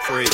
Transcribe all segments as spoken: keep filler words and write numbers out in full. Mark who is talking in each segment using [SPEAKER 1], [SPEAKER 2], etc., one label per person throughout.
[SPEAKER 1] Freak.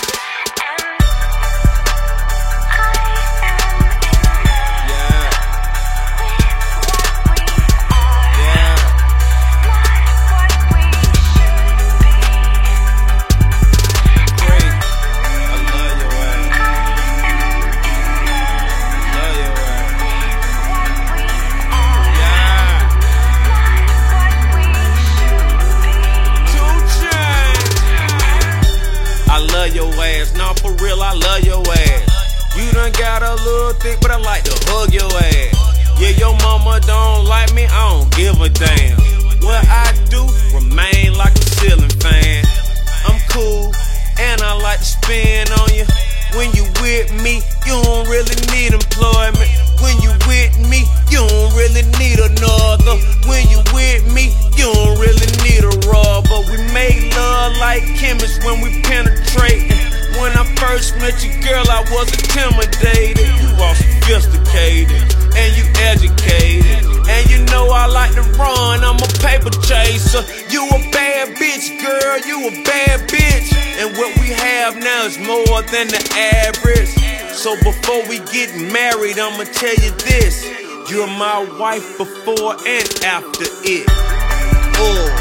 [SPEAKER 1] Your ass, nah, for real, I love your ass. You done got a little thick, but I like to hug your ass. Yeah, your mama don't like me, I don't give a damn. What I do, remain like a ceiling fan. I'm cool, and I like to spin on you. When you with me, you don't really need employment. When you with me, you don't really need another. When you with me, you don't really need a rubber. We make love like chemists when we penetrate. When I first met you, girl, I was intimidated. You all sophisticated, and you educated. And you know I like to run, I'm a paper chaser. You a bad bitch, girl, you a bad bitch. And what we have now is more than the average. So before we get married, I'ma tell you this: you're my wife before and after it. Oh.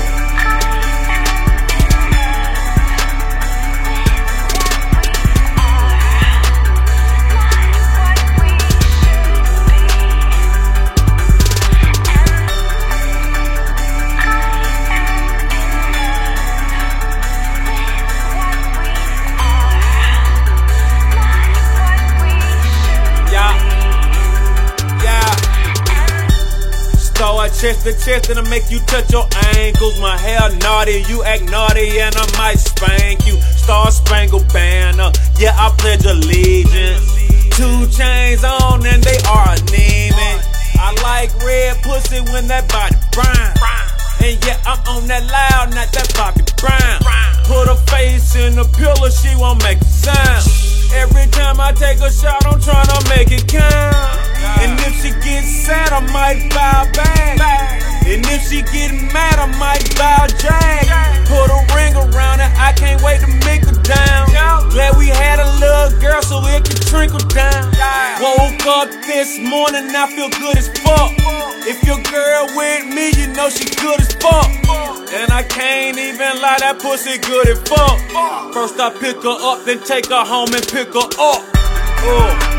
[SPEAKER 1] Chest to chest and I make you touch your ankles. My hair naughty, you act naughty, and I might spank you. Star Spangled Banner, yeah, I pledge allegiance. Two chains on and they are anemic. I like red pussy when that body brown. And yeah, I'm on that loud, not that Bobby Brown. Put her face in the pillow, she won't make a sound. Every time I take a shot, I'm tryna make it count. And if she gets sad, I might bow back. And if she get mad, I might bow drag. Put a ring around it, I can't wait to make her down. Glad we had a little girl so it can trickle down. Woke up this morning, I feel good as fuck. If your girl with me, you know she good as fuck. And I can't even lie, that pussy good as fuck. First I pick her up, then take her home and pick her up. Uh.